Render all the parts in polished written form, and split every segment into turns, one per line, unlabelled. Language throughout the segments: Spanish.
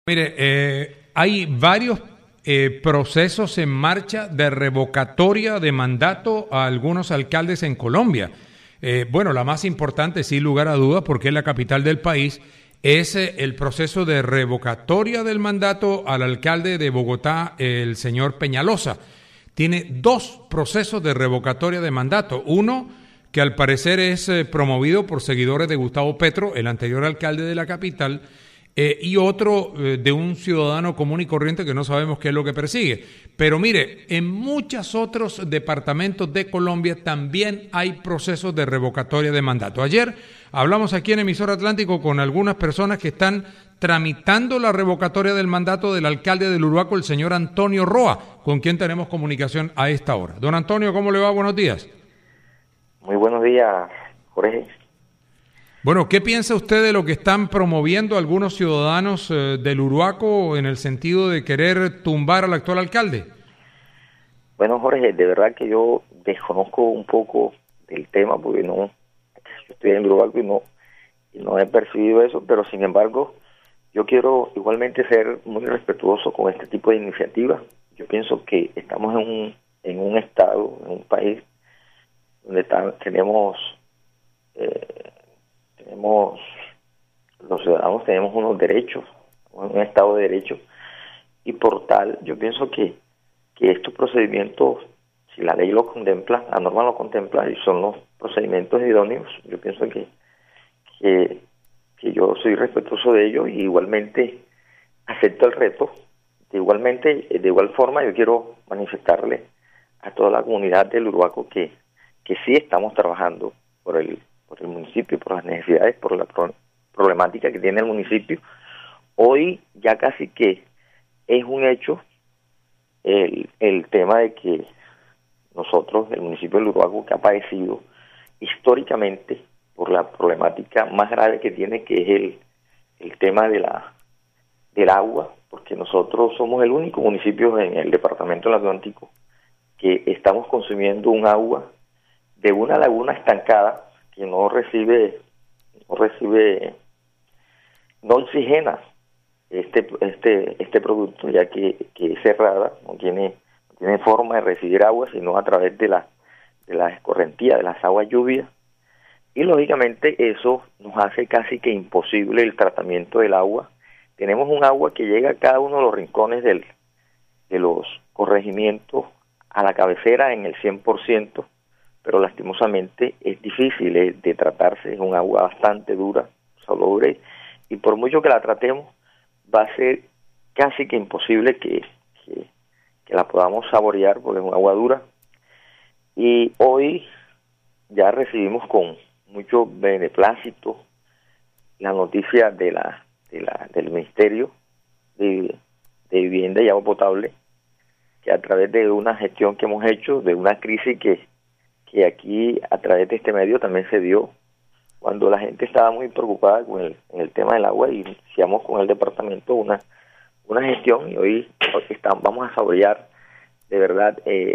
Mire, hay varios procesos en marcha de revocatoria de mandato a algunos alcaldes en Colombia. Bueno, la más importante, sin lugar a dudas, porque es la capital del país, es el proceso de revocatoria del mandato al alcalde de Bogotá, el señor Peñalosa. Tiene dos procesos de revocatoria de mandato. Uno, que al parecer es promovido por seguidores de Gustavo Petro, el anterior alcalde de la capital, y otro de un ciudadano común y corriente que no sabemos qué es lo que persigue. Pero mire, en muchos otros departamentos de Colombia también hay procesos de revocatoria de mandato. Ayer hablamos aquí en Emisor Atlántico con algunas personas que están tramitando la revocatoria del mandato del alcalde del Uruaco, el señor Antonio Roa, con quien tenemos comunicación a esta hora. Don Antonio, ¿cómo le va? Buenos días.
Muy buenos días, Jorge.
Bueno, ¿qué piensa usted de lo que están promoviendo algunos ciudadanos del Uruaco en el sentido de querer tumbar al actual alcalde?
Bueno, Jorge, de verdad que yo desconozco un poco del tema porque yo estoy en el Uruaco y no he percibido eso, pero sin embargo, yo quiero igualmente ser muy respetuoso con este tipo de iniciativas. Yo pienso que estamos en un estado, en un país donde tenemos los ciudadanos tenemos unos derechos, un estado de derecho, y por tal, yo pienso que estos procedimientos, si la ley lo contempla, la norma lo contempla, y son los procedimientos idóneos, yo pienso que yo soy respetuoso de ello y igualmente acepto el reto. De igual forma, yo quiero manifestarle a toda la comunidad del Uruaco que sí estamos trabajando por el municipio, por las necesidades, por la problemática que tiene el municipio. Hoy ya casi que es un hecho el tema de que nosotros, el municipio del Uruaco, que ha padecido históricamente por la problemática más grave que tiene, que es el tema del agua, porque nosotros somos el único municipio en el departamento del Atlántico que estamos consumiendo un agua de una laguna estancada que no oxigena este producto, ya que es cerrada, no tiene forma de recibir agua sino a través de la escorrentía de las aguas lluvias, y lógicamente eso nos hace casi que imposible el tratamiento del agua. Tenemos un agua que llega a cada uno de los rincones de los corregimientos a la cabecera en el 100%, pero lastimosamente es difícil de tratarse, es un agua bastante dura, salobre, y por mucho que la tratemos, va a ser casi que imposible que la podamos saborear, porque es un agua dura. Y hoy ya recibimos con mucho beneplácito la noticia del Ministerio de Vivienda y Agua Potable, que a través de una gestión que hemos hecho, de una crisis que aquí a través de este medio también se dio, cuando la gente estaba muy preocupada con el tema del agua, y iniciamos con el departamento una gestión, y hoy vamos a saborear de verdad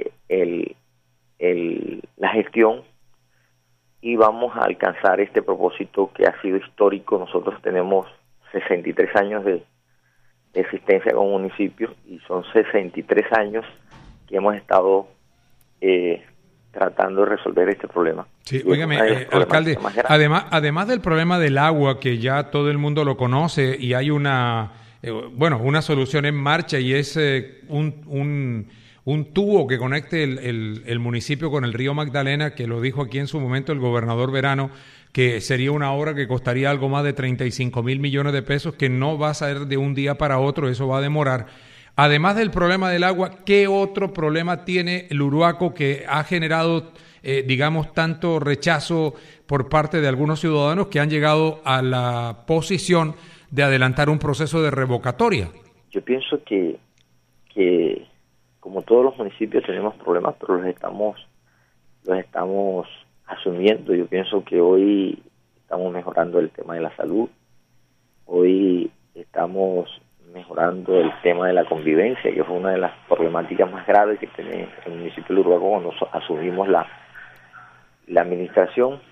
la gestión, y vamos a alcanzar este propósito que ha sido histórico. Nosotros tenemos 63 años de existencia como municipio, y son 63 años que hemos estado tratando de resolver este problema.
Sí, óigame, alcalde, además del problema del agua, que ya todo el mundo lo conoce, y hay una solución en marcha, y es un tubo que conecte el municipio con el río Magdalena, que lo dijo aquí en su momento el gobernador Verano, que sería una obra que costaría algo más de 35,000 millones de pesos, que no va a ser de un día para otro, eso va a demorar. Además del problema del agua, ¿qué otro problema tiene el Uruaco que ha generado, tanto rechazo por parte de algunos ciudadanos que han llegado a la posición de adelantar un proceso de revocatoria?
Yo pienso que como todos los municipios tenemos problemas, pero los estamos asumiendo. Yo pienso que hoy estamos mejorando el tema de la salud, hoy estamos mejorando el tema de la convivencia, que fue una de las problemáticas más graves que tiene el municipio de Uruaco cuando asumimos la administración.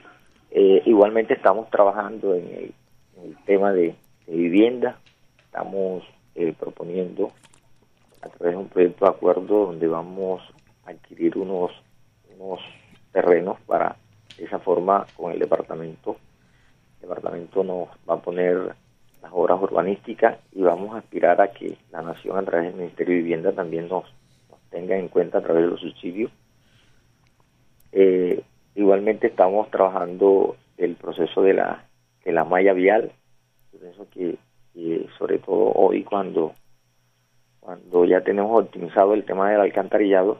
Igualmente estamos trabajando en el tema de vivienda, estamos proponiendo a través de un proyecto de acuerdo donde vamos a adquirir unos terrenos para, de esa forma, con el departamento nos va a poner las obras urbanísticas y vamos a aspirar a que la Nación, a través del Ministerio de Vivienda, también nos tenga en cuenta a través de los subsidios. Igualmente estamos trabajando el proceso de la malla vial. Yo pienso que sobre todo hoy, cuando ya tenemos optimizado el tema del alcantarillado,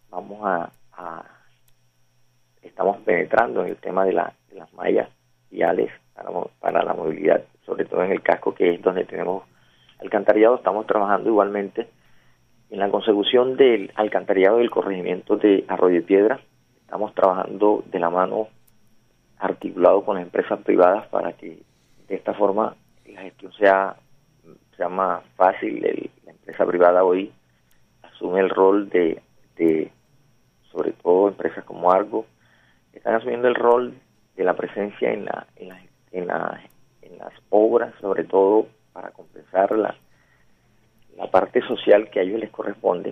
estamos penetrando en el tema de las mallas viales para la movilidad, sobre todo en el casco, que es donde tenemos alcantarillado. Estamos trabajando igualmente en la consecución del alcantarillado del corregimiento de Arroyo Piedra. Estamos trabajando de la mano, articulado con las empresas privadas, para que de esta forma la gestión sea más fácil. La empresa privada hoy asume el rol de sobre todo empresas como Argo, están asumiendo el rol de la presencia en las obras, sobre todo para compensar la parte social que a ellos les corresponde.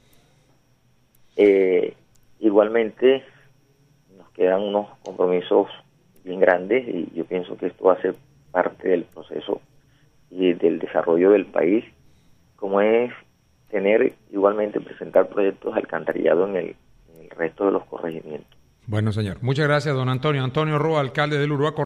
Igualmente nos quedan unos compromisos bien grandes, y yo pienso que esto va a ser parte del proceso y del desarrollo del país, como es presentar proyectos de alcantarillado en el resto de los corregimientos.
Bueno, señor. Muchas gracias, don Antonio. Antonio Roa, alcalde del Uruguay.